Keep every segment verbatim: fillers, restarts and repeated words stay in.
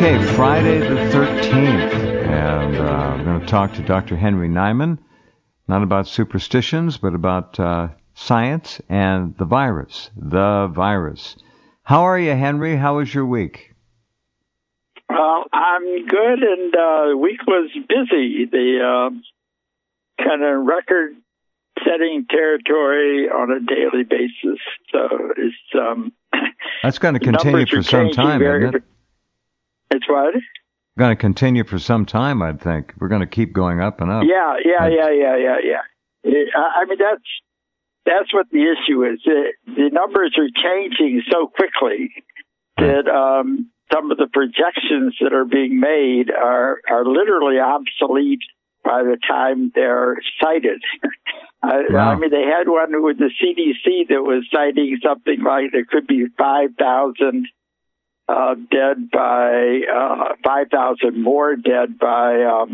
Okay, Friday the thirteenth, and uh, I'm going to talk to Doctor Henry Neiman, not about superstitions, but about uh, science and the virus, the virus. How are you, Henry? How was your week? Well, I'm good, and uh, the week was busy. The uh, kind of record-setting territory on a daily basis. So it's um, that's going to continue for some time, very, isn't it? It's what? Going to continue for some time, I think. We're going to keep going up and up. Yeah, yeah, that's... yeah, yeah, yeah, yeah. It, I mean, that's that's what the issue is. It, the numbers are changing so quickly that um, some of the projections that are being made are, are literally obsolete by the time they're cited. I, wow. I mean, they had one with the C D C that was citing something like there could be five thousand uh, dead by, uh, five thousand more dead by, um,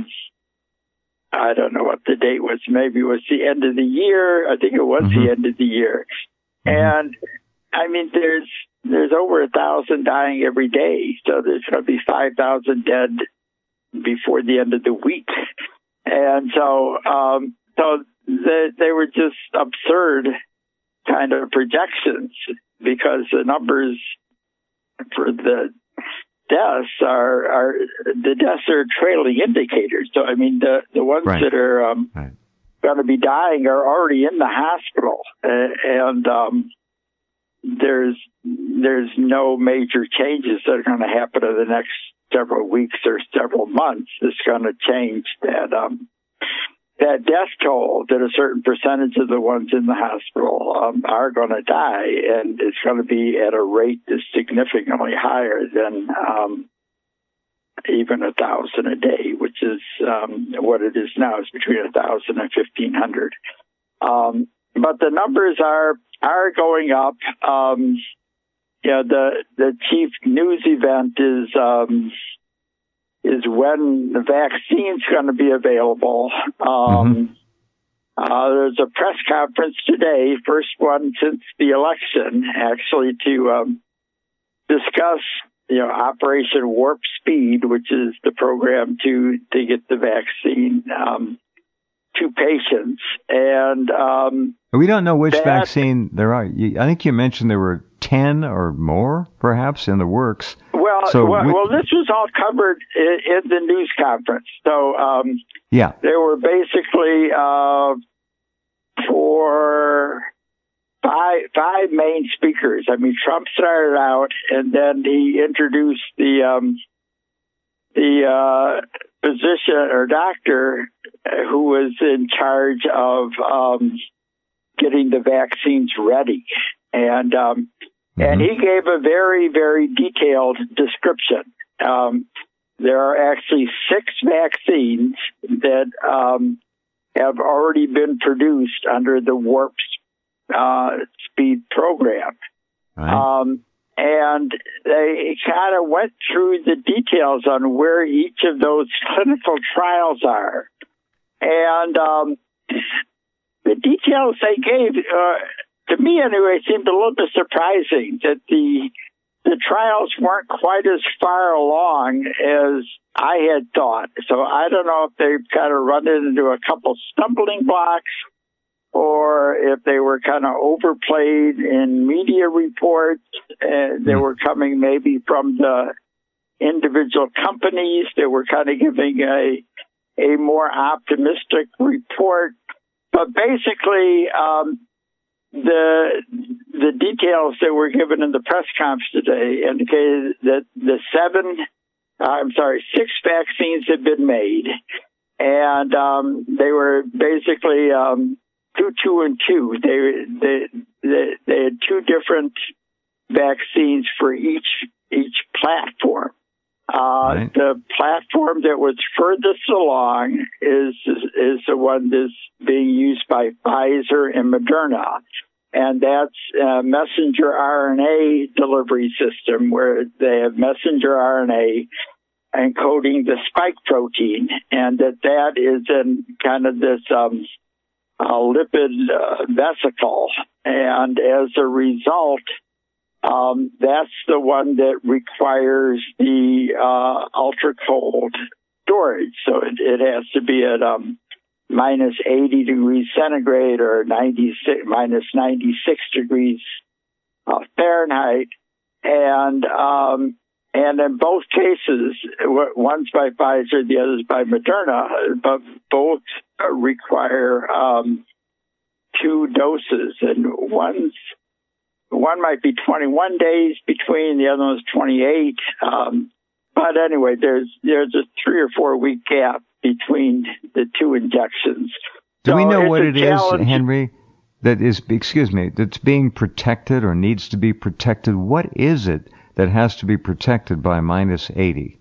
I don't know what the date was. Maybe it was the end of the year. I think it was mm-hmm. the end of the year. Mm-hmm. And, I mean, there's there's over a thousand dying every day, so there's going to be five thousand dead before the end of the week. And so, um, so they, they were just absurd kind of projections because the numbers for the deaths are, are the deaths are trailing indicators. So, I mean, the, the ones right. that are um, right. going to be dying are already in the hospital. Uh, and um, there's there's no major changes that are going to happen in the next several weeks or several months that's going to change that um, that death toll, that a certain percentage of the ones in the hospital um, are going to die, and it's going to be at a rate that's significantly higher than um, even a thousand a day, which is um, what it is now. It's between a thousand and fifteen hundred. Um, but the numbers are are going up. Um, you know, the the chief news event is. Um, is when the vaccine's going to be available. Um, mm-hmm. uh, there's a press conference today, first one since the election, actually, to um, discuss, you know, Operation Warp Speed, which is the program to, to get the vaccine um, to patients. And um, we don't know which that, vaccine there are. I think you mentioned there were ten or more, perhaps, in the works. Well, so well, we, well, this was all covered in, in the news conference. So, um, yeah, there were basically uh, four, five, five main speakers. I mean, Trump started out, and then he introduced the um, the uh, physician or doctor who was in charge of um, getting the vaccines ready, and um, And he gave a very, very detailed description. Um, there are actually six vaccines that um, have already been produced under the Warp uh, Speed program. Right. Um, and they kind of went through the details on where each of those clinical trials are. And um, the details they gave... Uh, To me, anyway, it seemed a little bit surprising that the the trials weren't quite as far along as I had thought. So I don't know if they've kind of run into a couple stumbling blocks or if they were kind of overplayed in media reports. And they were coming maybe from the individual companies that were kind of giving a, a more optimistic report. But basically... Um, The the details that were given in the press conference today indicated that the seven, I'm sorry, six vaccines had been made, and um, they were basically um, two, two, and two. They, they they they had two different vaccines for each each platform. Uh, right. The platform that was furthest along is is the one that's being used by Pfizer and Moderna, and that's a messenger R N A delivery system where they have messenger R N A encoding the spike protein, and that that is in kind of this um, uh, lipid uh, vesicle, and as a result, um, that's the one that requires the uh, ultra cold storage. So it, it has to be at um, minus eighty degrees centigrade or ninety-six, minus ninety-six degrees uh, Fahrenheit. And um, and in both cases, one's by Pfizer, the other's by Moderna, but both require um, two doses, and one's one might be twenty-one days between, the other one's twenty-eight. Um, but anyway, there's there's a three or four week gap between the two injections. Do so we know what it challenge. is, Henry, that is, excuse me, that's being protected or needs to be protected? What is it that has to be protected by minus eighty?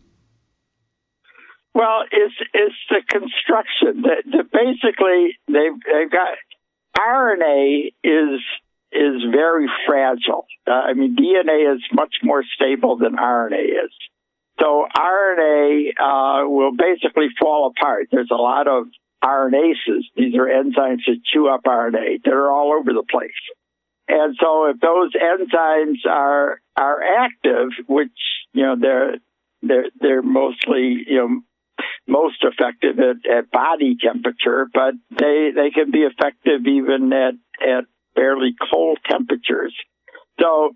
Well, it's it's the construction. The, the, basically, they've they've got R N A is is very fragile. Uh, I mean, D N A is much more stable than R N A is. So R N A uh, will basically fall apart. There's a lot of RNases. These are enzymes that chew up R N A. They're all over the place. And so if those enzymes are are active, which, you know, they're they're they're mostly, you know, most effective at, at body temperature, but they they can be effective even at at fairly cold temperatures. So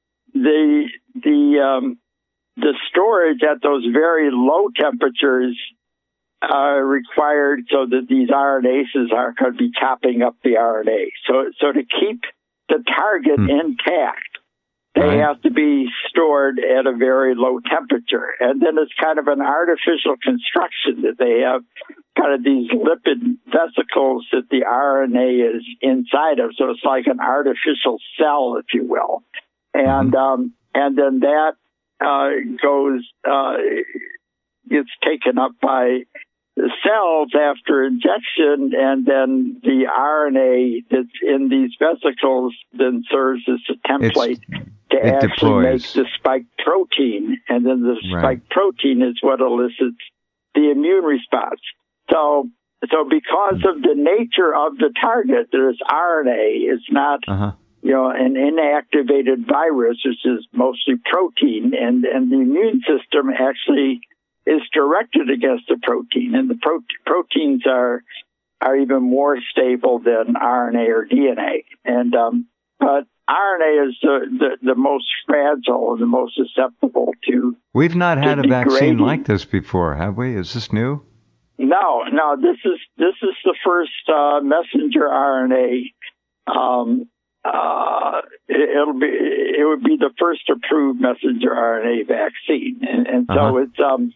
the the um, the storage at those very low temperatures are required so that these RNases aren't going to be chopping up the R N A. So so to keep the target hmm. intact, they right. have to be stored at a very low temperature. And then it's kind of an artificial construction that they have kind of these lipid vesicles that the R N A is inside of. So it's like an artificial cell, if you will. And, mm-hmm. um, and then that, uh, goes, uh, gets taken up by the cells after injection, and then the R N A that's in these vesicles then serves as a template it's, to actually deploys. make the spike protein, and then the spike right. protein is what elicits the immune response. So, so because of the nature of the target, there's R N A. It's not, uh-huh. you know, an inactivated virus, which is mostly protein, and and the immune system actually is directed against the protein, and the pro- proteins are are even more stable than R N A or D N A. And um, but R N A is the, the, the most fragile and the most susceptible to. We've not had a degrading. vaccine like this before, have we? Is this new? No, no. This is this is the first uh, messenger R N A. Um, uh, it, it'll be it would be the first approved messenger R N A vaccine, and, and so uh-huh. it's um.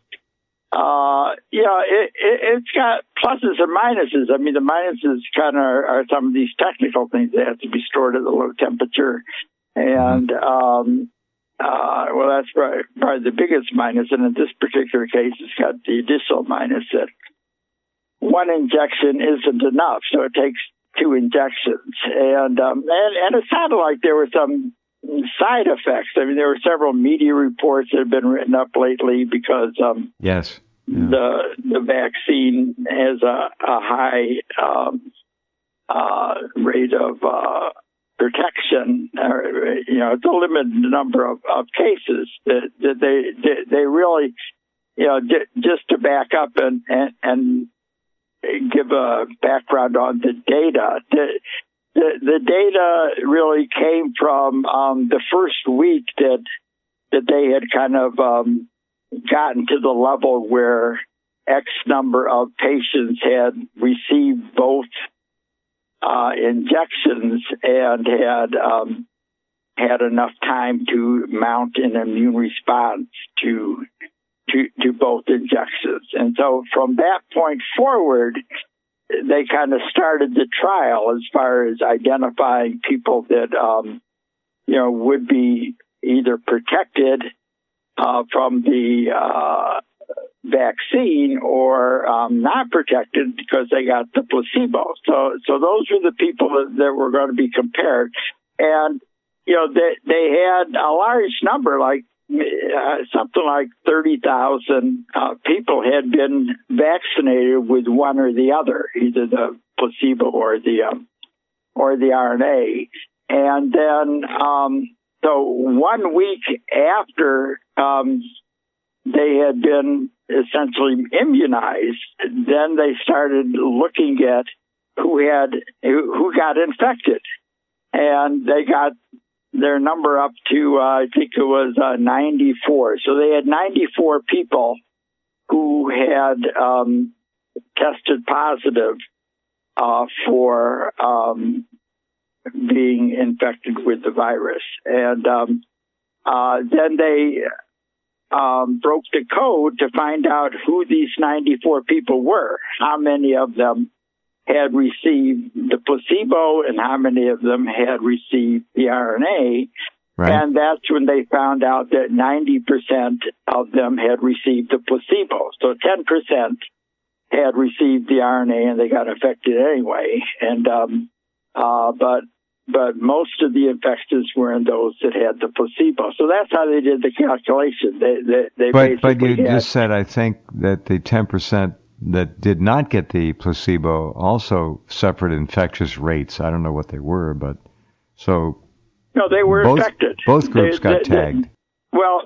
Uh, you know, it, it, it's got pluses and minuses. I mean, the minuses kind of are, are some of these technical things that have to be stored at a low temperature. And, um, uh, well, that's probably, probably the biggest minus. And in this particular case, it's got the additional minus that one injection isn't enough. So it takes two injections. And, um, and, and it sounded like there were some side effects. I mean, there were several media reports that have been written up lately because um, yes, yeah. the the vaccine has a, a high um, uh, rate of uh, protection. Or, you know, it's a limited number of, of cases that, that they, they they really, you know, just to back up and and, and give a background on the data. The, The, the data really came from um, the first week that that they had kind of um, gotten to the level where X number of patients had received both uh, injections and had um, had enough time to mount an immune response to to to both injections. And so from that point forward, they kind of started the trial as far as identifying people that, um, you know, would be either protected uh, from the uh, vaccine or um, not protected because they got the placebo. So, so those were the people that, that were going to be compared. And, you know, they, they had a large number, like Uh, something like thirty thousand uh, people had been vaccinated with one or the other, either the placebo or the um, or the R N A. And then um, so one week after um, they had been essentially immunized, then they started looking at who had who, who got infected, and they got their number up to uh, I think it was uh, ninety-four. So they had ninety-four people who had um, tested positive uh, for um, being infected with the virus, and um, uh, then they um, broke the code to find out who these ninety-four people were, how many of them had received the placebo and how many of them had received the R N A. Right. And that's when they found out that ninety percent of them had received the placebo. So ten percent had received the R N A and they got infected anyway. And um, uh, but but most of the infections were in those that had the placebo. So that's how they did the calculation. They they, they but but you had, just said, I think, that the ten percent that did not get the placebo also suffered infectious rates. I don't know what they were, but so no, they were both, infected. Both groups they, got they, tagged. They, well,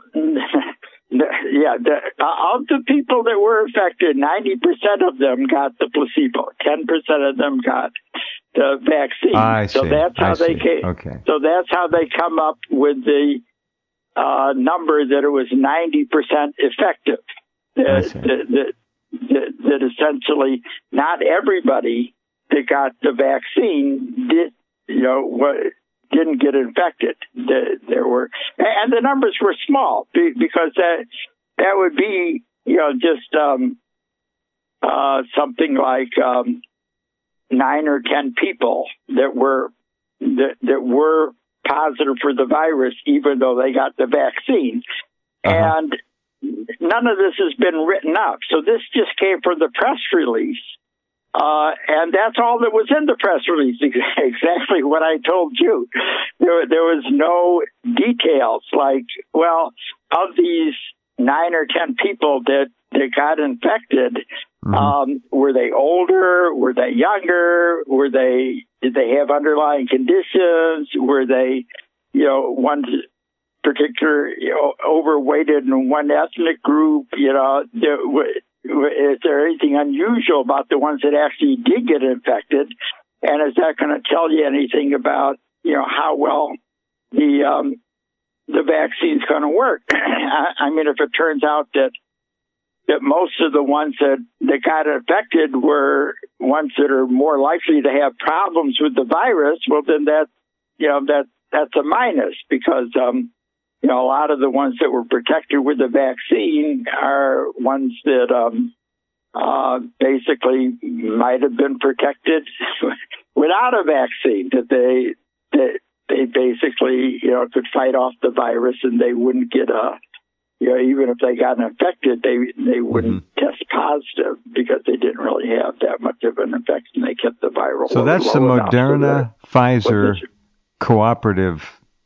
yeah, the, of the people that were infected, ninety percent of them got the placebo. ten percent of them got the vaccine. I so see. that's how I they see. came. Okay. So that's how they come up with the uh, number that it was ninety percent effective. I see. The, the, That, that essentially not everybody that got the vaccine did, you know, what, didn't get infected. The, there were, and the numbers were small because that that would be, you know, just um, uh, something like um, nine or ten people that were that, that were positive for the virus, even though they got the vaccine, uh-huh. and none of this has been written up. So this just came from the press release. Uh, and that's all that was in the press release. Exactly what I told you. There, there was no details like, well, of these nine or ten people that, that got infected, mm-hmm. um, were they older? Were they younger? Were they, did they have underlying conditions? Were they, you know, ones particular, you know, overweighted in one ethnic group, you know, there, is there anything unusual about the ones that actually did get infected? And is that going to tell you anything about, you know, how well the um, the vaccine's going to work? I, I mean, if it turns out that that most of the ones that, that got infected were ones that are more likely to have problems with the virus, well, then that, you know, that that's a minus because, um, you know, a lot of the ones that were protected with the vaccine are ones that um, uh, basically might have been protected without a vaccine, that they, that they basically, you know, could fight off the virus and they wouldn't get a, you know, even if they got infected, they they wouldn't mm-hmm. test positive because they didn't really have that much of an infection. They kept the viral. So that's the Moderna, so Pfizer cooperative.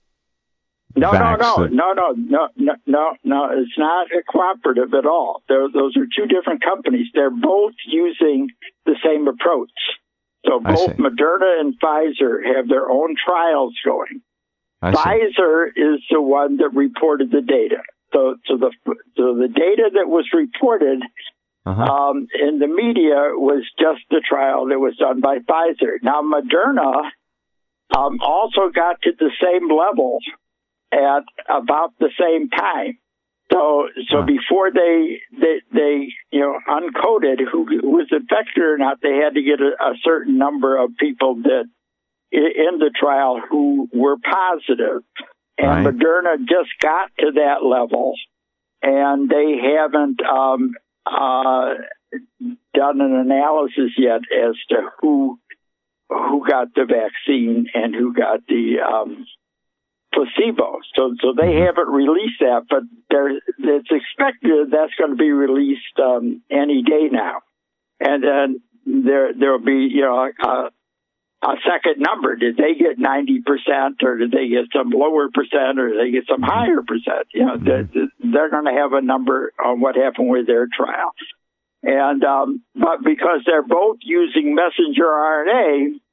No, no, no, that... no, no, no, no, no, no. It's not a cooperative at all. They're, those are two different companies. They're both using the same approach. So both Moderna and Pfizer have their own trials going. I Pfizer see. is the one that reported the data. So, so the so the data that was reported uh-huh. um, in the media was just the trial that was done by Pfizer. Now, Moderna um, also got to the same level at about the same time. So, so huh. before they, they, they, you know, uncoded who, who was infected or not, they had to get a, a certain number of people that in the trial who were positive. And right. Moderna just got to that level, and they haven't um, uh, done an analysis yet as to who who got the vaccine and who got the um, placebo. So, so they mm-hmm. haven't released that, but there, it's expected that's going to be released um, any day now. And then there there will be, you know, a, a second number. Did they get ninety percent, or did they get some lower percent, or did they get some higher percent? You know, mm-hmm. they're, they're going to have a number on what happened with their trial. And um, but because they're both using messenger R N A,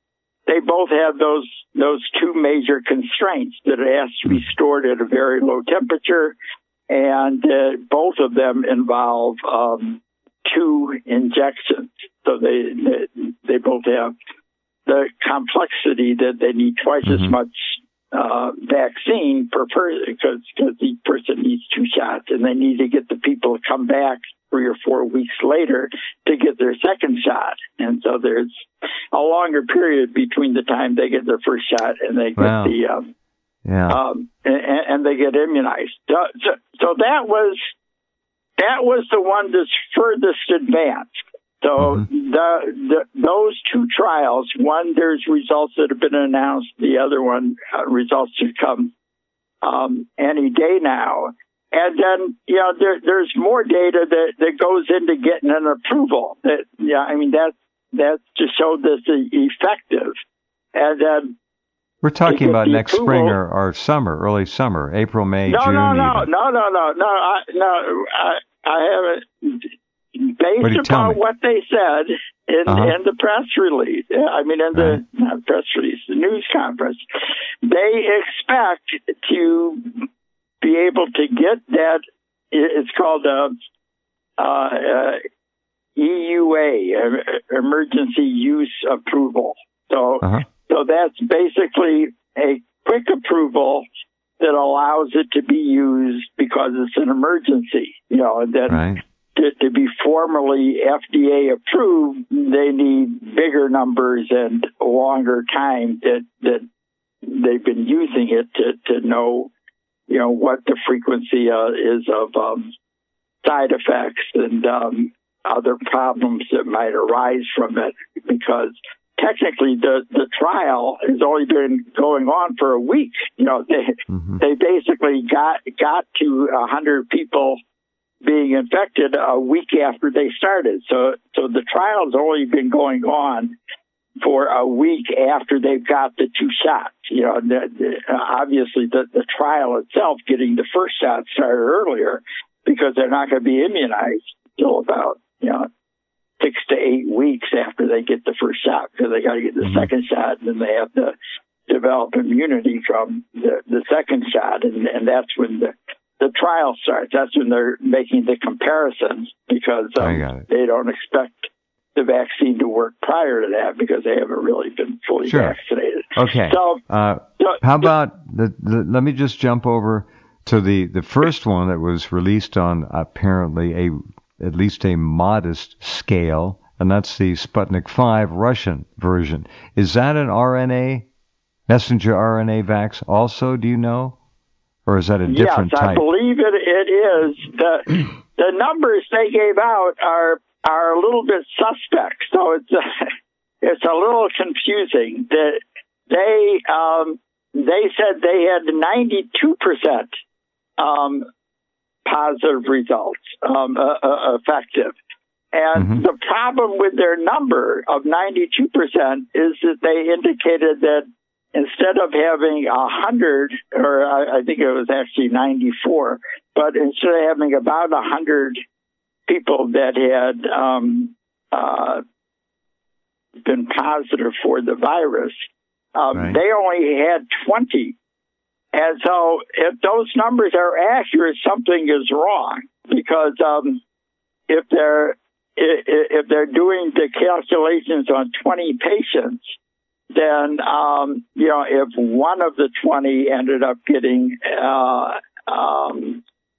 they both have those those two major constraints, that it has to be stored at a very low temperature, and uh, both of them involve um, two injections. So they, they they both have the complexity that they need twice mm-hmm. as much uh, vaccine per person, because because each person needs two shots, and they need to get the people to come back three or four weeks later to get their second shot. And so there's a longer period between the time they get their first shot and they get wow. the um, yeah, um, and, and they get immunized. So, so, so that was that was the one that's furthest advanced. So mm-hmm. the, the those two trials, one, there's results that have been announced. The other one, uh, results should come um, any day now. And then, you know, there, there's more data that, that goes into getting an approval. That, yeah, I mean, that that's to show this is effective. And then we're talking about next approval, spring or, or summer, early summer, April, May, no, June. No, no, even. no, no, no, no, I, no. I, I haven't. Based upon what they said in, uh-huh. in the press release, I mean, in the right. not press release, the news conference, they expect to be able to get that. It's called a, uh, uh, E U A, Emergency Use Approval. So, uh-huh. so that's basically a quick approval that allows it to be used because it's an emergency. You know, and then. Right. To, to be formally F D A approved, they need bigger numbers and longer time that that they've been using it to, to know, you know, what the frequency uh, is of um, side effects and um, other problems that might arise from it. Because technically, the the trial has only been going on for a week. You know, they mm-hmm. they basically got got to a hundred people being infected a week after they started. So, so the trial's only been going on for a week after they've got the two shots. You know, the, the, obviously the, the trial itself, getting the first shot started earlier because they're not going to be immunized until about, you know, six to eight weeks after they get the first shot, because they got to get the mm-hmm. second shot, and then they have to develop immunity from the, the second shot. And, and that's when the, the trial starts. That's when they're making the comparisons, because um, they don't expect the vaccine to work prior to that because they haven't really been fully sure. vaccinated. Okay. So, uh, so how about the, the? Let me just jump over to the the first one that was released on apparently a at least a modest scale, and that's the Sputnik five Russian version. Is that an R N A messenger R N A vax? Also, do you know? Or is that a different yes, type? Yes, I believe it, it is. The the numbers they gave out are are a little bit suspect, so it's a, it's a little confusing. That they um, they said they had ninety-two percent um, positive results, um, uh, uh, effective. And mm-hmm. the problem with their number of ninety-two percent is that they indicated that instead of having a hundred, or I, I think it was actually ninety-four, but instead of having about a hundred people that had um, uh, been positive for the virus, um, right. they only had twenty. And so if those numbers are accurate, something is wrong, because um, if they're if they're doing the calculations on twenty patients, then, um, you know, if one of the twenty ended up getting uh, um,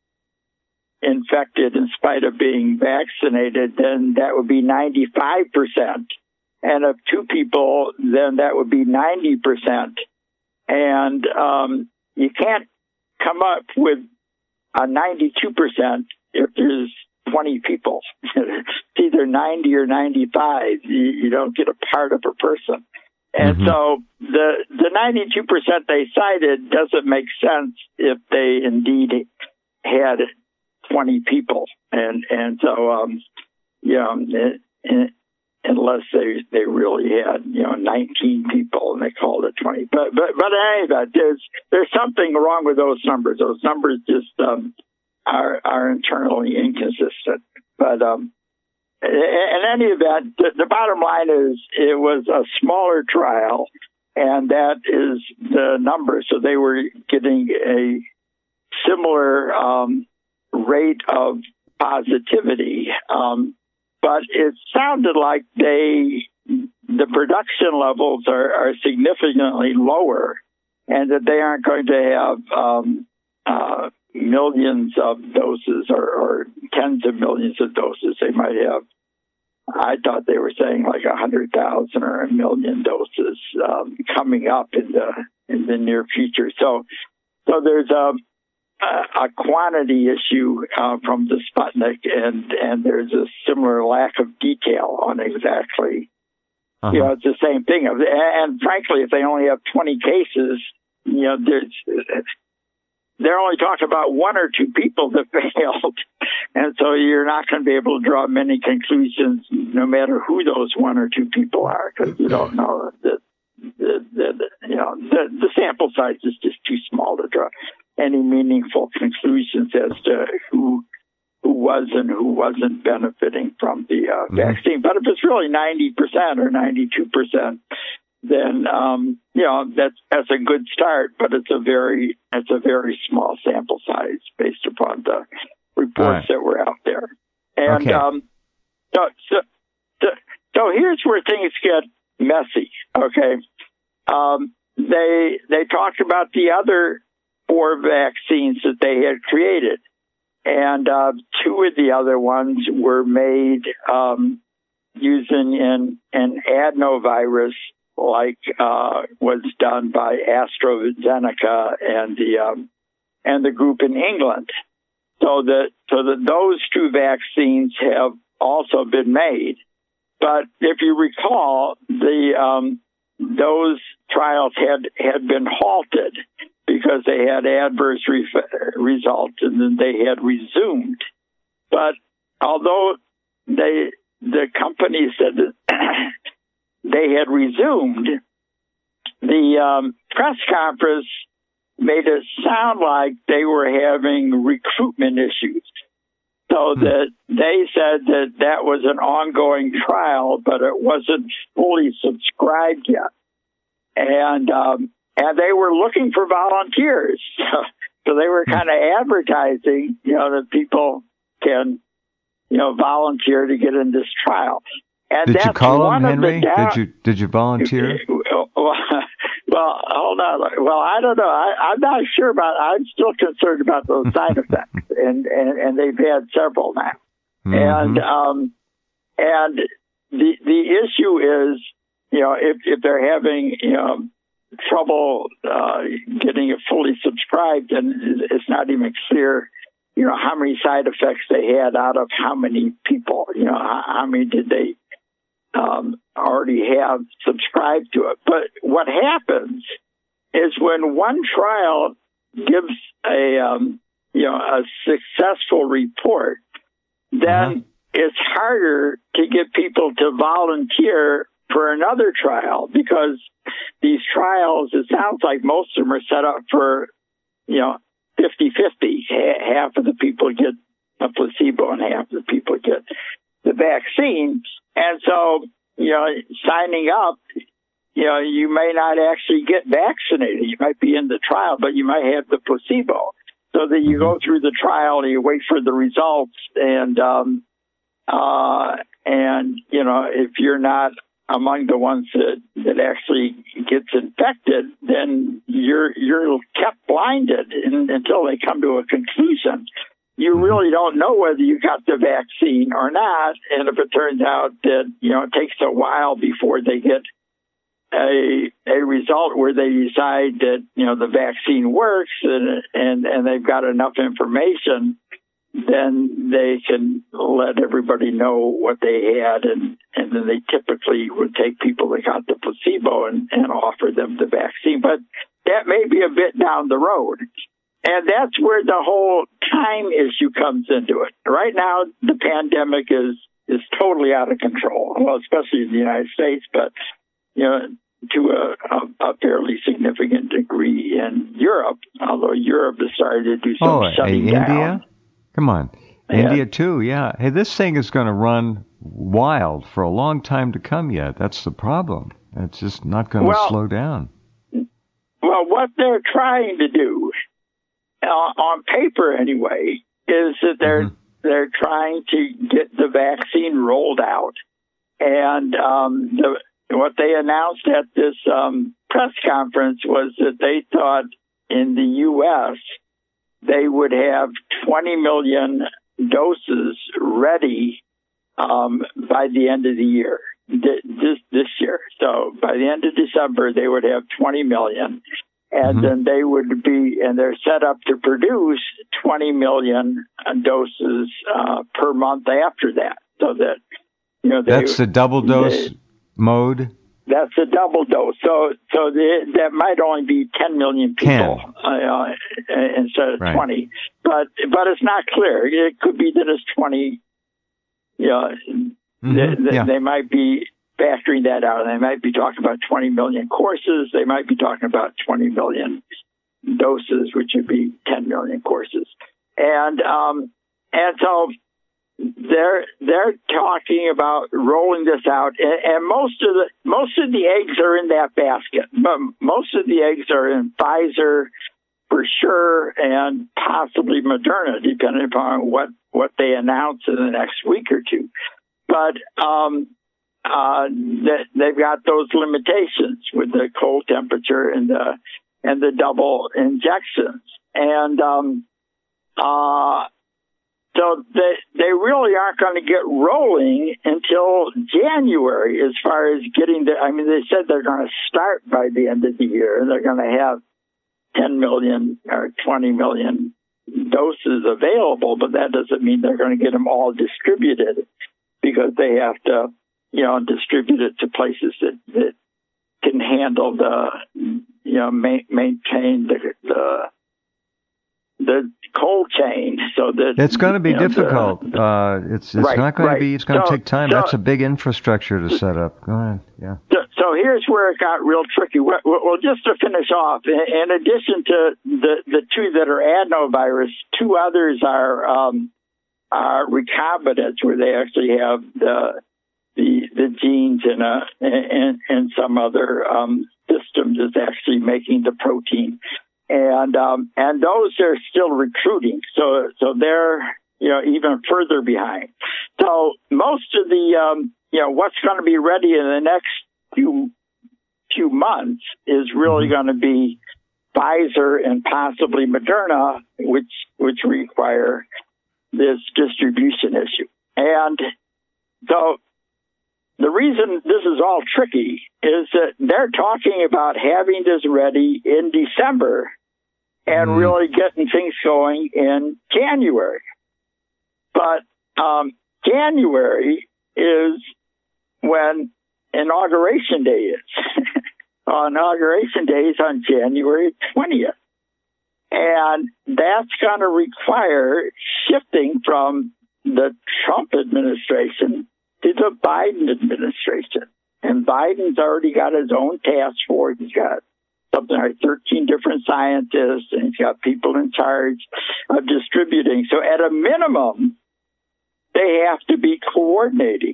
infected in spite of being vaccinated, then that would be ninety-five percent. And if two people, then that would be ninety percent. And um, you can't come up with a ninety-two percent if there's twenty people. It's either ninety or ninety-five. You, you don't get a part of a person. And mm-hmm. so the the ninety-two percent they cited doesn't make sense if they indeed had twenty people. And and so, um, you know, it, it, unless they, they really had, you know, nineteen people and they called it twenty. But but but anyway, there's there's something wrong with those numbers. Those numbers just um, are are internally inconsistent. But um, in any event, the, the bottom line is it was a smaller trial, and that is the number. So they were getting a similar um, rate of positivity, um, but it sounded like they the production levels are, are significantly lower, and that they aren't going to have um, uh, millions of doses or, or tens of millions of doses. They might have, I thought they were saying like a hundred thousand or a million doses um, coming up in the in the near future. So, so there's a a quantity issue uh, from the Sputnik, and and there's a similar lack of detail on exactly. Uh-huh. You know, it's the same thing. And frankly, if they only have twenty cases, you know, there's they're only talking about one or two people that failed. And so you're not going to be able to draw many conclusions, no matter who those one or two people are, because you don't know that, the, the, the, you know, the, the sample size is just too small to draw any meaningful conclusions as to who who was and who wasn't benefiting from the uh, mm-hmm. vaccine. But if it's really ninety percent or ninety-two percent, then um, you know that's that's a good start. But it's a very it's a very small sample size based upon the reports right. that were out there. And okay. um, so, so so so here's where things get messy. Okay, um, they they talked about the other four vaccines that they had created. And uh, two of the other ones were made um, using an, an adenovirus, like uh, was done by AstraZeneca and the um, and the group in England. So that so that those two vaccines have also been made. But if you recall, the um, those trials had had been halted because they had adverse re- results, and then they had resumed. But although they, the company said that they had resumed, the um, press conference made it sound like they were having recruitment issues. So hmm. that they said that that was an ongoing trial, but it wasn't fully subscribed yet. And um, And they were looking for volunteers. So they were kind of advertising, you know, that people can, you know, volunteer to get in this trial. And did that's you call one them, Henry? Of the down- did you did you volunteer? Well, hold on. Well, I don't know. I, I'm not sure about. I'm still concerned about those side effects, and, and and they've had several now. Mm-hmm. And um, and the the issue is, you know, if if they're having, you know, trouble uh, getting it fully subscribed, and it's not even clear, you know, how many side effects they had out of how many people, you know, how, how many did they um, already have subscribed to it. But what happens is when one trial gives a, um, you know, a successful report, then uh-huh. it's harder to get people to volunteer for another trial, because these trials, it sounds like most of them are set up for, you know, fifty-fifty. Half of the people get a placebo and half of the people get the vaccine. And so, you know, signing up, you know, you may not actually get vaccinated. You might be in the trial, but you might have the placebo. So that you go through the trial and you wait for the results. And, um, uh, and, you know, if you're not among the ones that, that actually gets infected, then you're you're kept blinded in, until they come to a conclusion. You really don't know whether you got the vaccine or not, and if it turns out that, you know, it takes a while before they get a a result where they decide that, you know, the vaccine works and and, and they've got enough information, then they can let everybody know what they had, and, and then they typically would take people that got the placebo and, and offer them the vaccine. But that may be a bit down the road. And that's where the whole time issue comes into it. Right now, the pandemic is, is totally out of control, well, especially in the United States, but, you know, to a, a, a fairly significant degree in Europe, although Europe has started to do some oh, shutting India? down. Come on. Yeah. India, too, yeah. Hey, this thing is going to run wild for a long time to come yet. That's the problem. It's just not going to well, slow down. Well, what they're trying to do, uh, on paper anyway, is that they're mm-hmm. they're trying to get the vaccine rolled out. And um, the, what they announced at this um, press conference was that they thought in the U S they would have twenty million doses ready um, by the end of the year, this this year. So by the end of December, they would have twenty million, and mm-hmm. then they would be, and they're set up to produce twenty million doses uh, per month after that. So that, you know, they, that's the double dose they, mode. That's a double dose. So, so the, that might only be ten million people uh, instead of right. twenty. But, but it's not clear. It could be that it's twenty. You know, mm-hmm. they, yeah. they might be factoring that out. They might be talking about twenty million courses. They might be talking about twenty million doses, which would be ten million courses. And, um, and so, They're they're talking about rolling this out, and, and most of the most of the eggs are in that basket. But most of the eggs are in Pfizer for sure, and possibly Moderna, depending upon what, what they announce in the next week or two. But um, uh, they, they've got those limitations with the cold temperature and the and the double injections, and um, uh. So they, they really aren't going to get rolling until January as far as getting the, I mean, they said they're going to start by the end of the year, and they're going to have ten million or twenty million doses available, but that doesn't mean they're going to get them all distributed, because they have to, you know, distribute it to places that, that can handle the, you know, ma- maintain the, the the cold chain, so that it's going to be you know, difficult. The, uh, it's it's right, not going right. to be. It's going to so, take time. So, That's a big infrastructure to set up. Go ahead. Yeah. So, so here's where it got real tricky. Well, well, just to finish off, in addition to the the two that are adenovirus, two others are um, are recombinants, where they actually have the the the genes in a in, in some other um, system that's actually making the protein. And um, and those are still recruiting, so so they're you know even further behind. So most of the um, you know what's going to be ready in the next few few months is really going to be Pfizer and possibly Moderna, which which require this distribution issue. And so the reason this is all tricky is that they're talking about having this ready in December and mm. really getting things going in January. But um, January is when Inauguration Day is. Inauguration Day is on January twentieth. And that's going to require shifting from the Trump administration to the Biden administration. And Biden's already got his own task force. He's got something like thirteen different scientists, and he's got people in charge of distributing. So at a minimum, they have to be coordinating.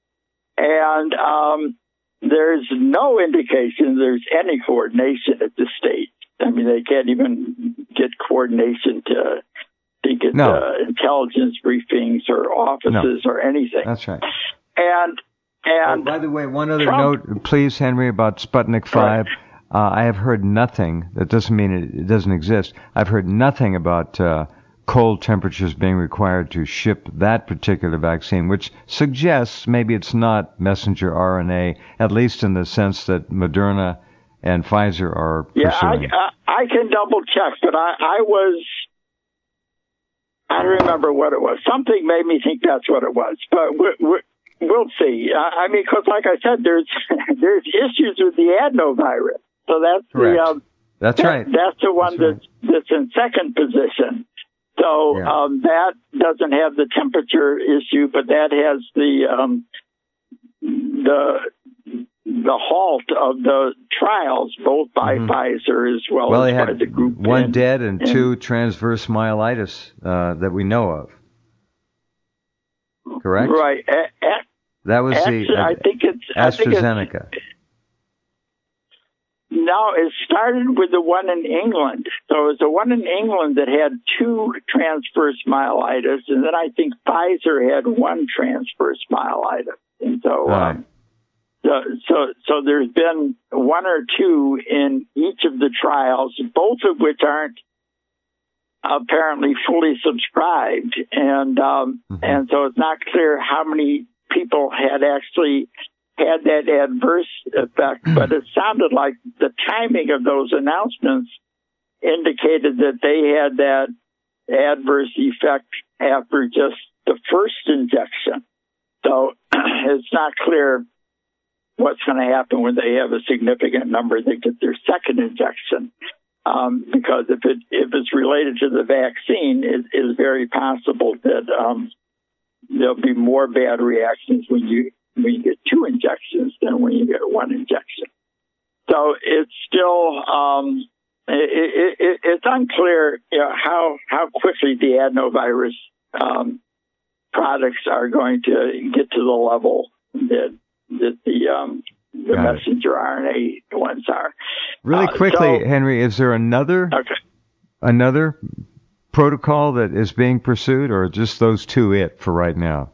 And um, there's no indication there's any coordination at this stage. I mean, they can't even get coordination to to get no. uh, intelligence briefings or offices no. or anything. That's right. And and oh, by the way, one other Trump, note, please, Henry, about Sputnik five. Right. Uh, I have heard nothing. That doesn't mean it, it doesn't exist. I've heard nothing about uh, cold temperatures being required to ship that particular vaccine, which suggests maybe it's not messenger R N A, at least in the sense that Moderna and Pfizer are yeah, pursuing. I, I, I can double check, but I, I was, I don't remember what it was. Something made me think that's what it was, but we, we, we'll see. I, I mean, because like I said, there's there's issues with the adenovirus. So that's Correct. the um, that's that, right. That's the one that's, that's, right. that's in second position. So yeah. um, that doesn't have the temperature issue, but that has the um, the the halt of the trials, both by mm-hmm. Pfizer as well, well as they by had the group. One in, dead and in, two transverse myelitis uh, that we know of. Correct? Right. That was Actually, the uh, I think it's AstraZeneca. I think it's, no, it started with the one in England. So it was the one in England that had two transverse myelitis, and then I think Pfizer had one transverse myelitis. And so, right. um, so, so, so there's been one or two in each of the trials, both of which aren't apparently fully subscribed, and um, mm-hmm. and so it's not clear how many people had actually had that adverse effect, but it sounded like the timing of those announcements indicated that they had that adverse effect after just the first injection. So it's not clear what's going to happen when they have a significant number that get their second injection. Um, because if it if it's related to the vaccine, it is very possible that um, there'll be more bad reactions when you when you get two injections than when you get one injection. So it's still um, it, it, it's unclear, you know, how how quickly the adenovirus um, products are going to get to the level that that the um, the Got messenger it. R N A ones are. Really uh, quickly, so, Henry, is there another okay. another protocol that is being pursued, or just those two it for right now?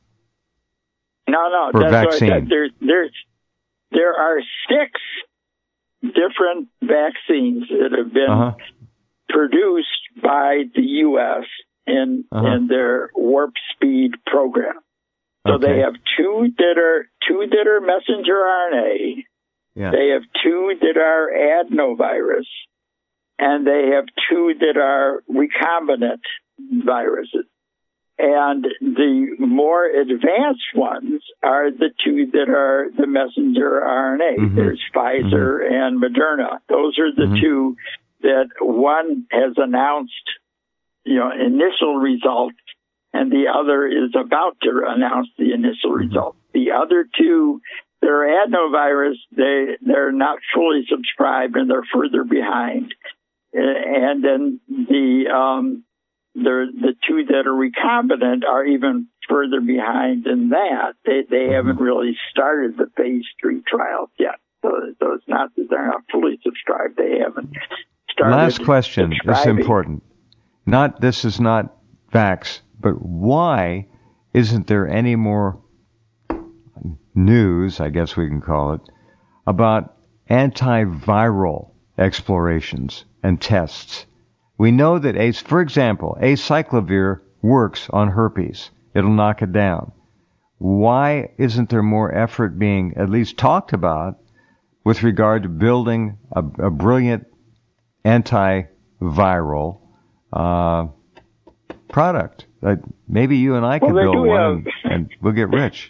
No, no. For that's vaccine. What, there's, there's, there are six different vaccines that have been uh-huh. produced by the U S in uh-huh. in their warp speed program. So okay. they have two that are two that are messenger R N A. Yeah. They have two that are adenovirus, and they have two that are recombinant viruses. And the more advanced ones are the two that are the messenger R N A. Mm-hmm. There's Pfizer mm-hmm. and Moderna. Those are the mm-hmm. two that one has announced, you know, initial results, and the other is about to announce the initial mm-hmm. result. The other two, they're adenovirus, they, they're not fully subscribed, and they're further behind. And then the um, the the two that are recombinant are even further behind than that. They they mm-hmm. haven't really started the phase three trials yet. So, so it's not that they're not fully subscribed. They haven't started. Last question is important. Not this is not facts, but why isn't there any more news, I guess we can call it, about antiviral explorations and tests? We know that, a, for example, acyclovir works on herpes. It'll knock it down. Why isn't there more effort being at least talked about with regard to building a, a brilliant antiviral uh, product? Uh, maybe you and I well, could build one have, and, and we'll get rich.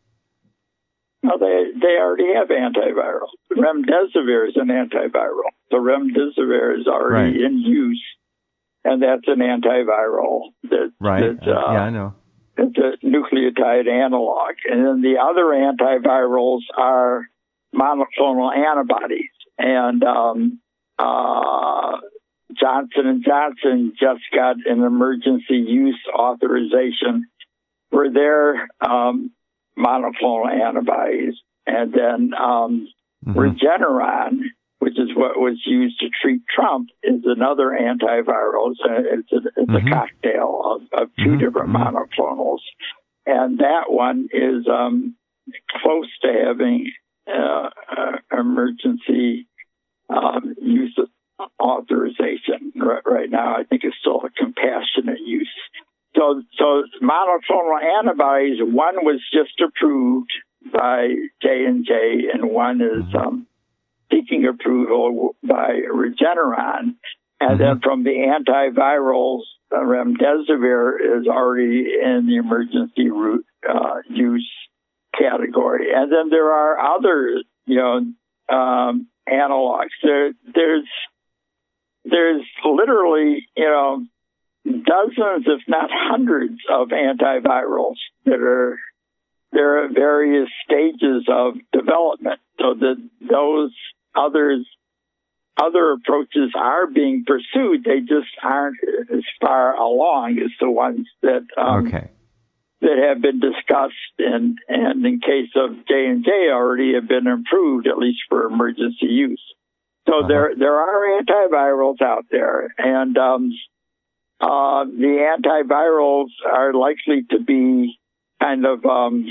No, they they already have antiviral. Remdesivir is an antiviral. So remdesivir is already right. in use, and that's an antiviral. That, right. That, uh, yeah, I know. It's a nucleotide analog. And then the other antivirals are monoclonal antibodies. And um, uh, Johnson and Johnson just got an emergency use authorization for their um, monoclonal antibodies. And then um, mm-hmm. Regeneron, which is what was used to treat Trump, is another antiviral. It's a, it's a, it's mm-hmm. a cocktail of, of two mm-hmm. different monoclonals. And that one is um, close to having uh, uh, emergency um, use authorization. Right, right now, I think it's still a compassionate use. So, so monoclonal antibodies, one was just approved by J and J, and one is um, seeking approval by Regeneron. And mm-hmm. then from the antivirals, uh, remdesivir is already in the emergency route, uh, use category. And then there are other, you know, um, analogs. There, there's, there's literally, you know, dozens, if not hundreds, of antivirals that are there are various stages of development. So that those others, other approaches are being pursued. They just aren't as far along as the ones that um, okay. that have been discussed, and, and in case of J and J already have been improved, at least for emergency use. So uh-huh. there there are antivirals out there, and um, uh, the antivirals are likely to be kind of um,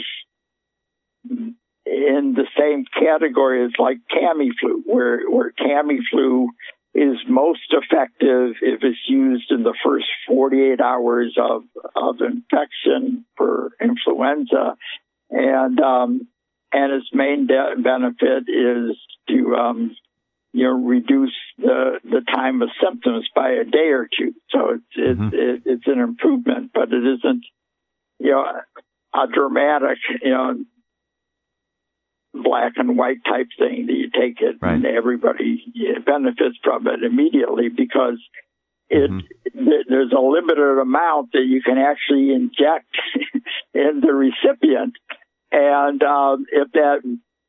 in the same category as like Tamiflu, where where Tamiflu is most effective if it's used in the first forty-eight hours of, of infection for influenza. And, um, and its main de- benefit is to, um, you know, reduce the, the time of symptoms by a day or two. So it's, it's, mm-hmm. it, it's an improvement, but it isn't, you know, a dramatic, you know, black and white type thing that you take it right. and everybody benefits from it immediately, because it mm-hmm. th- there's a limited amount that you can actually inject in the recipient, and um, if that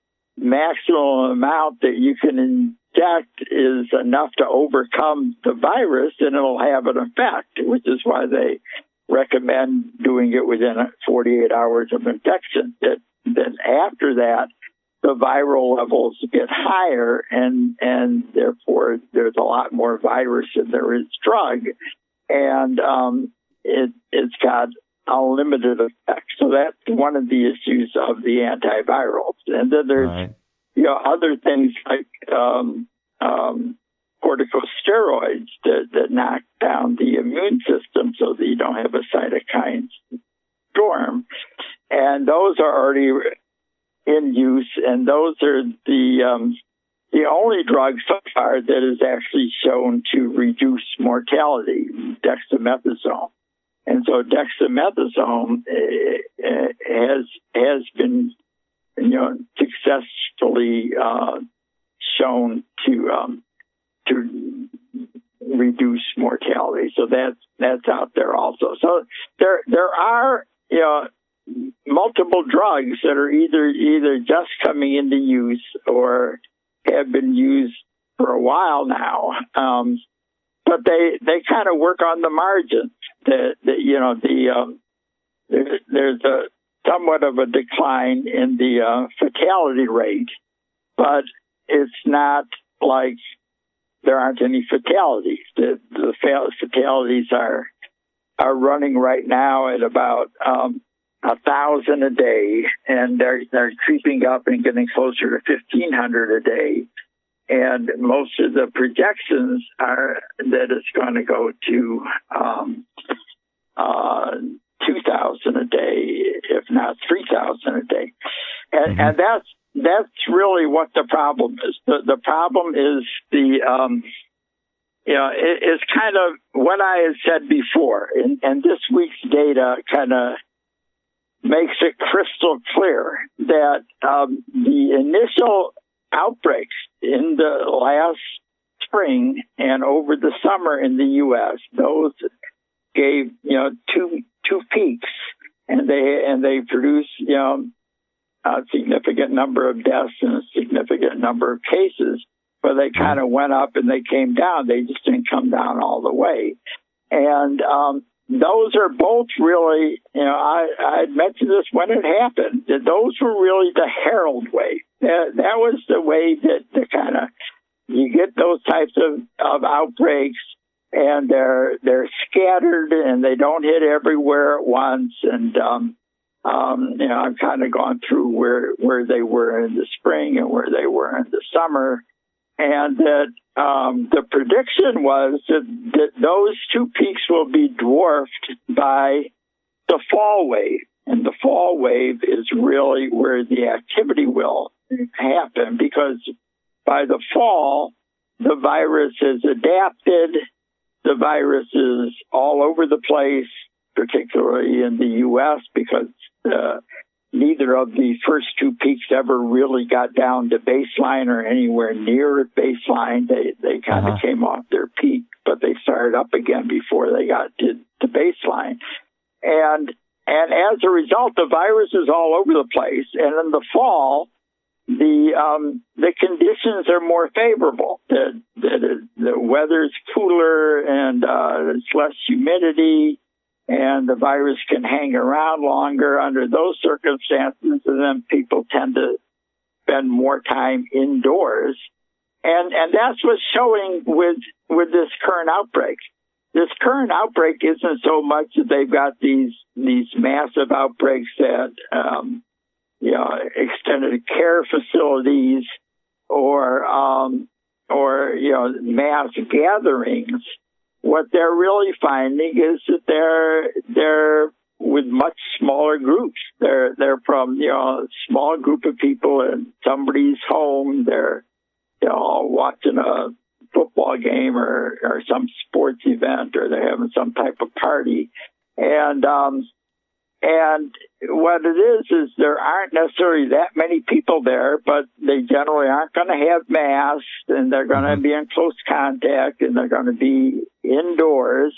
maximum amount that you can inject is enough to overcome the virus, then it'll have an effect, which is why they recommend doing it within forty-eight hours of infection. It, then after that, the viral levels get higher, and and therefore there's a lot more virus than there is drug, and um, it it's got a limited effect. So that's one of the issues of the antivirals. And then there's right. you know other things like um, um, corticosteroids that, that knock down the immune system so that you don't have a cytokine storm, and those are already in use, and those are the um, the only drug so far that is actually shown to reduce mortality, dexamethasone. And so dexamethasone uh, has has been, you know, successfully uh, shown to um, to reduce mortality. So that's that's out there also. So there there are you know. multiple drugs that are either either just coming into use or have been used for a while now, um, but they they kind of work on the margins. The, the you know the um, there's, there's a somewhat of a decline in the uh, fatality rate, but it's not like there aren't any fatalities. The, the fatalities are are running right now at about um, a thousand a day, and they're they're creeping up and getting closer to fifteen hundred a day. And most of the projections are that it's going to go to um, uh, two thousand a day, if not three thousand a day. And, mm-hmm. and that's that's really what the problem is. The the problem is the um, you know it, it's kind of what I had said before, and, and this week's data kind of makes it crystal clear that um, the initial outbreaks in the last spring and over the summer in the U S, those gave, you know, two two peaks, and they and they produced, you know, a significant number of deaths and a significant number of cases. But they kind of went up and they came down. They just didn't come down all the way. And um, those are both really, you know, I, I had mentioned this when it happened, that those were really the herald wave. That, that was the way that the kind of, you get those types of, of outbreaks, and they're they're scattered and they don't hit everywhere at once. And, um, um, you know, I've kind of gone through where, where they were in the spring and where they were in the summer. And that um, the prediction was that, that those two peaks will be dwarfed by the fall wave. And the fall wave is really where the activity will happen, because by the fall, the virus has adapted. The virus is all over the place, particularly in the U S, because uh, neither of the first two peaks ever really got down to baseline or anywhere near baseline. They they kind of uh-huh. came off their peak, but they started up again before they got to, to baseline. And and as a result, the virus is all over the place. And in the fall, the um, the conditions are more favorable. The the, the weather's cooler, and uh, there's less humidity. and the virus can hang around longer under those circumstances, and then people tend to spend more time indoors. And and that's what's showing with with this current outbreak. This current outbreak isn't so much that they've got these these massive outbreaks at um, you know, extended care facilities or um, or you know, mass gatherings. What they're really finding is that they're they're with much smaller groups. They're they're from you know a small group of people in somebody's home. They're you know watching a football game or, or some sports event, or they're having some type of party. And um, and what it is is there aren't necessarily that many people there, but they generally aren't going to have masks, and they're going to mm-hmm. be in close contact, and they're going to be indoors,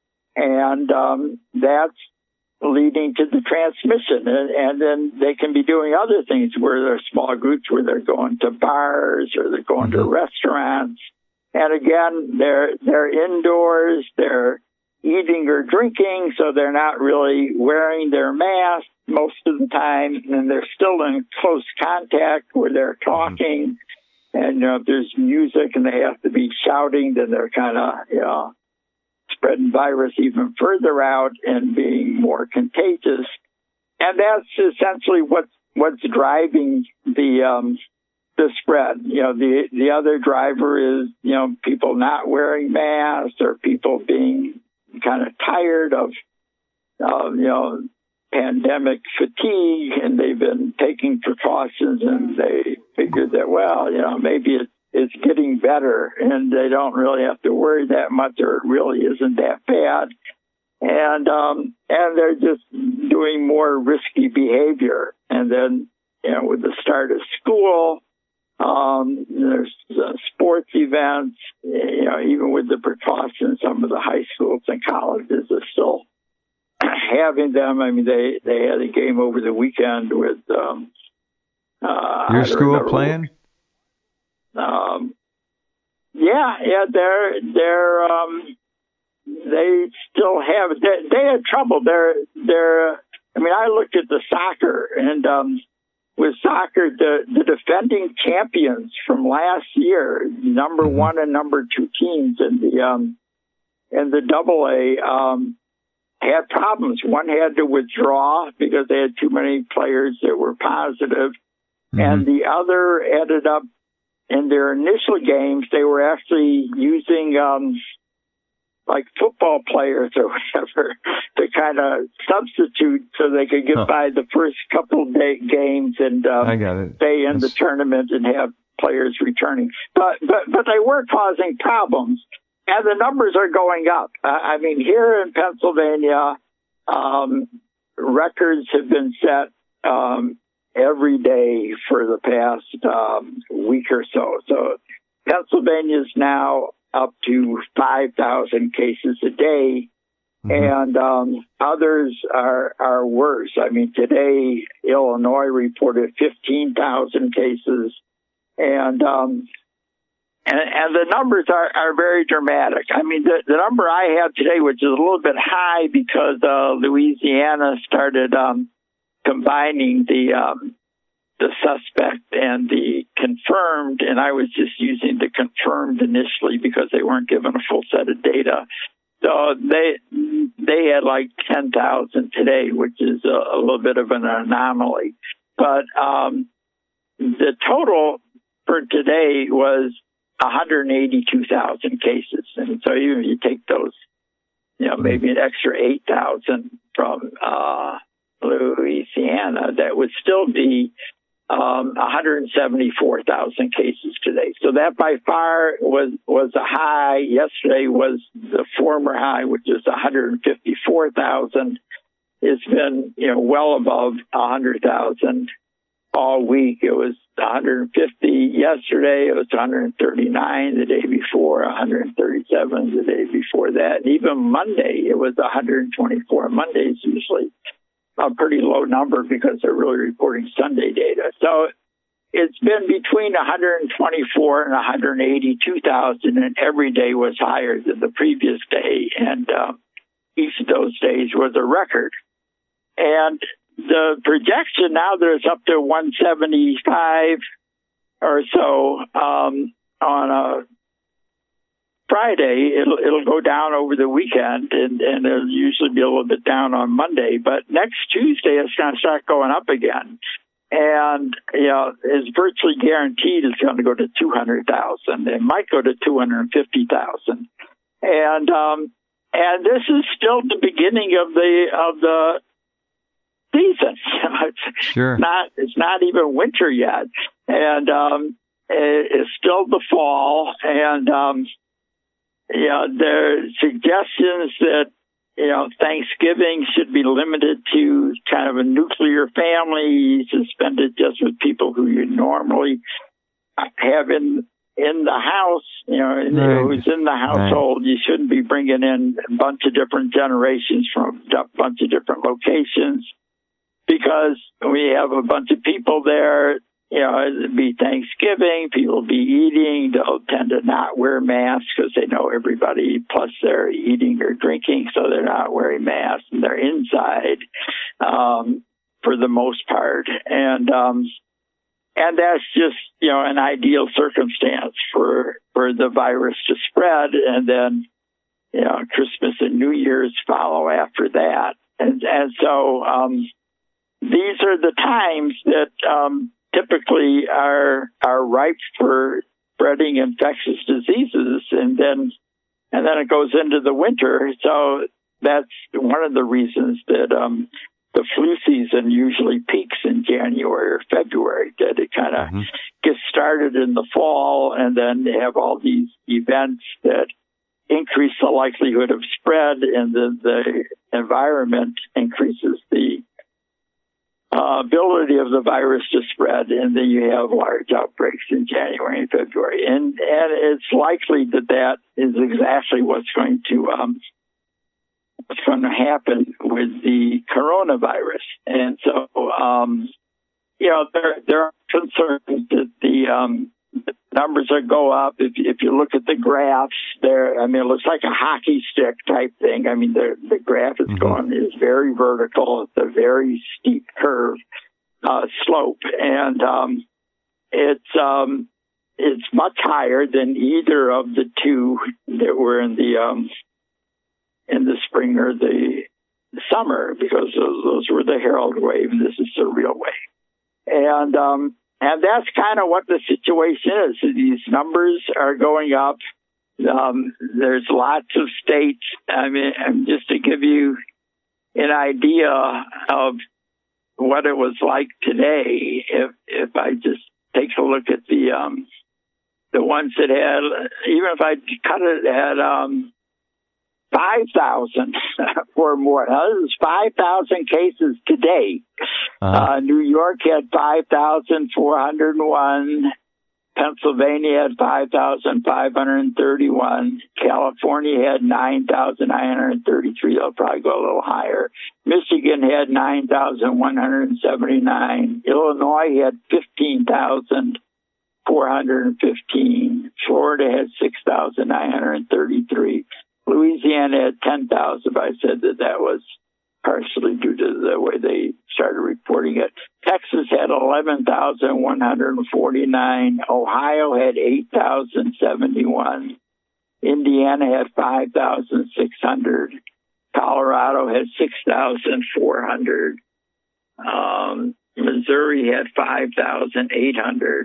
and um, that's leading to the transmission. And, and then they can be doing other things where they're small groups, where they're going to bars or they're going mm-hmm. to restaurants. And again, they're they're indoors, they're eating or drinking, so they're not really wearing their mask most of the time, and they're still in close contact where they're talking. And, you know, if there's music and they have to be shouting, then they're kind of, you know, spreading virus even further out and being more contagious. And that's essentially what, what's driving the um, the spread. You know, the the other driver is, you know, people not wearing masks, or people being kind of tired of, uh, you know, pandemic fatigue, and they've been taking precautions, and they figured that, well, you know, maybe it, it's getting better, and they don't really have to worry that much, or it really isn't that bad. And um, and they're just doing more risky behavior. And then, you know, with the start of school, Um, there's uh, sports events, you know, even with the precautions, some of the high schools and colleges are still having them. I mean, they, they had a game over the weekend with, um, uh, your school playing? Um, yeah, yeah, they're, they're, um, they still have, they, they had trouble. They're, they're, I mean, I looked at the soccer, and, um, with soccer, the, the defending champions from last year, number mm-hmm. one and number two teams in the um, in the Double A, um, had problems. One had to withdraw because they had too many players that were positive, mm-hmm. and the other ended up in their initial games. They were actually using um, like football players or whatever to kind of substitute so they could get huh. by the first couple of day games and um, I got it. stay in That's... the tournament and have players returning. But but but they were causing problems, and the numbers are going up. Uh, I mean, here in Pennsylvania, um, records have been set um, every day for the past um, week or so. So Pennsylvania's now up to five thousand cases a day, mm-hmm. and um, others are are worse. I mean, today, Illinois reported fifteen thousand cases, and, um, and and the numbers are, are very dramatic. I mean, the, the number I have today, which is a little bit high because uh, Louisiana started um, combining the um, the suspect and the confirmed, and I was just using the confirmed initially because they weren't given a full set of data. So they they had like ten thousand today, which is a, a little bit of an anomaly. But um, the total for today was one hundred eighty-two thousand cases. And so even if you take those, you know, maybe an extra eight thousand from uh, Louisiana, that would still be Um, one hundred seventy-four thousand cases today. So that by far was, was a high. Yesterday was the former high, which is one hundred fifty-four thousand. It's been, you know, well above one hundred thousand all week. It was one hundred fifty yesterday. It was one hundred thirty-nine the day before, one hundred thirty-seven the day before that. And even Monday, it was one hundred twenty-four. Monday's usually a pretty low number because they're really reporting Sunday data. So it's been between one hundred twenty-four and one hundred eighty-two thousand, and every day was higher than the previous day. And uh, each of those days was a record. And the projection now that it's up to one seventy-five or so um, on a Friday, it'll it'll go down over the weekend, and, and it'll usually be a little bit down on Monday. But next Tuesday, it's going to start going up again. And, you know, it's virtually guaranteed it's going to go to two hundred thousand. It might go to two hundred fifty thousand. And, um, and this is still the beginning of the, of the season. It's sure. not, it's not even winter yet. And, um, it, it's still the fall. And, um, you know, there are suggestions that, you know, Thanksgiving should be limited to kind of a nuclear family. You should spend it just with people who you normally have in in the house, you know, right. who's in the household. Right. You shouldn't be bringing in a bunch of different generations from a bunch of different locations, because we have a bunch of people there. You know, it'd be Thanksgiving, people will be eating, they'll tend to not wear masks because they know everybody, plus they're eating or drinking, so they're not wearing masks, and they're inside um, for the most part. And um, and that's just, you know, an ideal circumstance for, for the virus to spread, and then, you know, Christmas and New Year's follow after that. And, and so um, these are the times that um, typically are are ripe for spreading infectious diseases, and then and then it goes into the winter. So that's one of the reasons that um, the flu season usually peaks in January or February. That it kind of mm-hmm. gets started in the fall, and then they have all these events that increase the likelihood of spread, and the, the environment increases the Uh, ability of the virus to spread, and then you have large outbreaks in January and February. And and it's likely that that is exactly what's going to um, what's going to happen with the coronavirus. And so, um, you know, there there are concerns that the um, numbers are go up. If if you look at the graphs, there, I mean, it looks like a hockey stick type thing. I mean, the the graph is mm-hmm. going is very vertical. It's a very steep curve uh, slope, and um, it's um, it's much higher than either of the two that were in the um, in the spring or the summer, because those, those were the Herald wave, and this is the real wave, and um, And that's kind of what the situation is. These numbers are going up. Um, there's lots of states. I mean, just to give you an idea of what it was like today, if if I just take a look at the um, the ones that had, even if I cut it at um, five thousand or more. Now, this is five thousand cases today. Uh-huh. Uh, New York had five thousand four hundred one. Pennsylvania had five thousand five hundred thirty-one. California had nine thousand nine hundred thirty-three. They'll probably go a little higher. Michigan had nine thousand one hundred seventy-nine. Illinois had fifteen thousand four hundred fifteen. Florida had six thousand nine hundred thirty-three. Louisiana had ten thousand, but I said that that was partially due to the way they started reporting it. Texas had eleven thousand one hundred forty-nine. Ohio had eight thousand seventy-one. Indiana had five thousand six hundred. Colorado had six thousand four hundred. Um, Missouri had five thousand eight hundred.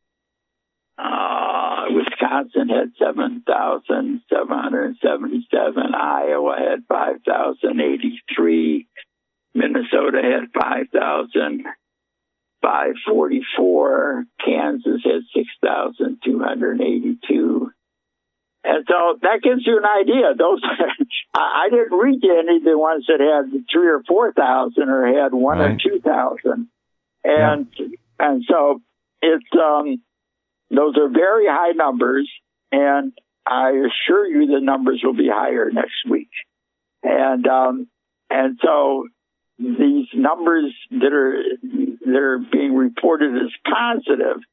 Uh, Wisconsin had seven thousand seven hundred seventy-seven. Iowa had five thousand eighty-three. Minnesota had five thousand five hundred forty-four. Kansas had six thousand two hundred eighty-two. And so that gives you an idea. Those I, I didn't read any of the ones that had three or four thousand or had one right. or two thousand. And yeah. and so it's um those are very high numbers, and I assure you the numbers will be higher next week. And um, and so these numbers that are that are being reported as positive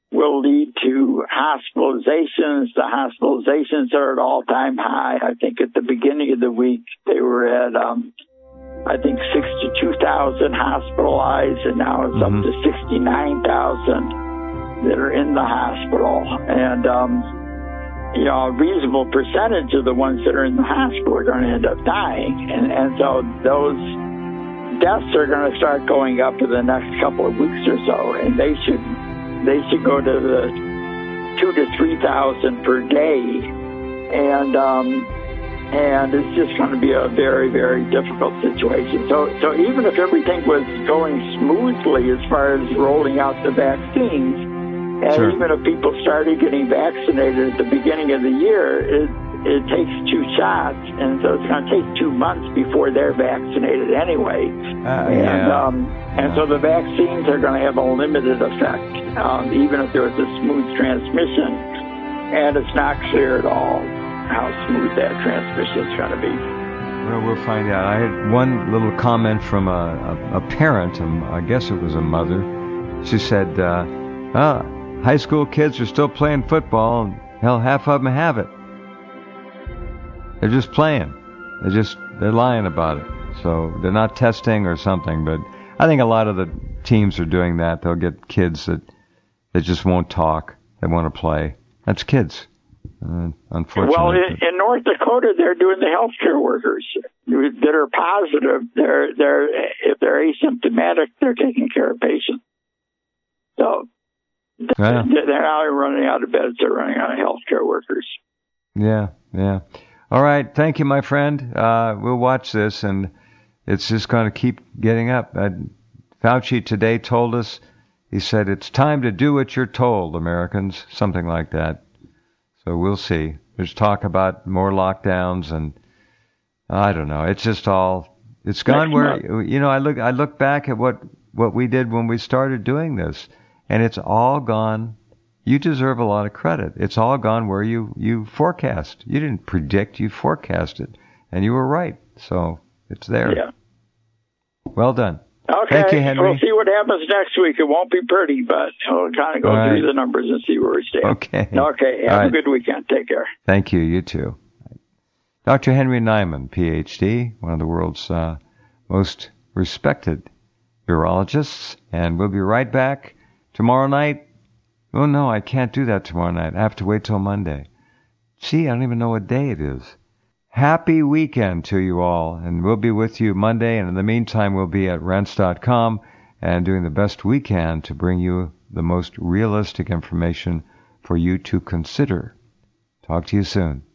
will lead to hospitalizations. The hospitalizations are at all-time high. I think at the beginning of the week, they were at, um, I think, sixty-two thousand hospitalized, and now it's mm-hmm. up to sixty-nine thousand that are in the hospital. And, um, you know, a reasonable percentage of the ones that are in the hospital are going to end up dying. And, and so those deaths are going to start going up in the next couple of weeks or so, and they should they should go to the two to three thousand per day, and um, and it's just going to be a very very difficult situation. So so even if everything was going smoothly as far as rolling out the vaccines, and sure. even if people started getting vaccinated at the beginning of the year, it it takes two shots, and so it's going to take two months before they're vaccinated anyway. Uh, and yeah. um, and so the vaccines are going to have a limited effect, um, even if there was a smooth transmission. And it's not clear at all how smooth that transmission is going to be. Well, we'll find out. I had one little comment from a, a, a parent, um, I guess it was a mother. She said, uh, oh, high school kids are still playing football, and hell, half of them have it. They're just playing. They're just, they're lying about it. So they're not testing or something, but I think a lot of the teams are doing that. They'll get kids that, that just won't talk. They want to play. That's kids. Uh, unfortunately. Well, in, in North Dakota, they're doing the healthcare workers that are positive. They're, they're, if they're asymptomatic, they're taking care of patients. So yeah. they're not running out of beds. They're running out of healthcare workers. Yeah, yeah. All right. Thank you, my friend. Uh, we'll watch this, and it's just going to keep getting up. Uh, Fauci today told us, he said, it's time to do what you're told, Americans, something like that. So we'll see. There's talk about more lockdowns, and I don't know. It's just all, it's gone where, you know, I look, I look back at what, what we did when we started doing this, and it's all gone. You deserve a lot of credit. It's all gone where you, you forecast. You didn't predict, you forecasted. And you were right. So it's there. Yeah. Well done. Okay. Thank you, Henry. We'll see what happens next week. It won't be pretty, but we'll kind of go all through right. the numbers and see where we stand. Okay. Okay. Have all a right. good weekend. Take care. Thank you. You too. Doctor Henry Nyman, P H D, one of the world's uh, most respected urologists. And we'll be right back tomorrow night. Oh, no, I can't do that tomorrow night. I have to wait till Monday. Gee, I don't even know what day it is. Happy weekend to you all, and we'll be with you Monday, and in the meantime, we'll be at rense dot com and doing the best we can to bring you the most realistic information for you to consider. Talk to you soon.